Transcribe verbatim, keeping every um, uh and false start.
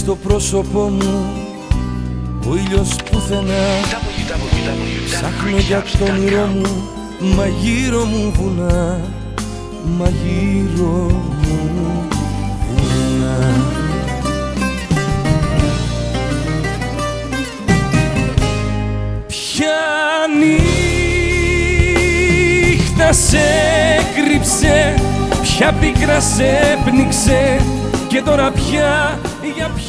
στο πρόσωπό μου ο ήλιος πουθενά. Ψάχνω για το όνειρό μου, μα γύρω μου βουνά, μα γύρω μου βουνά. Ποια νύχτα σε κρύψε, ποια πίκρα σε πνίξε και τώρα πια για ποια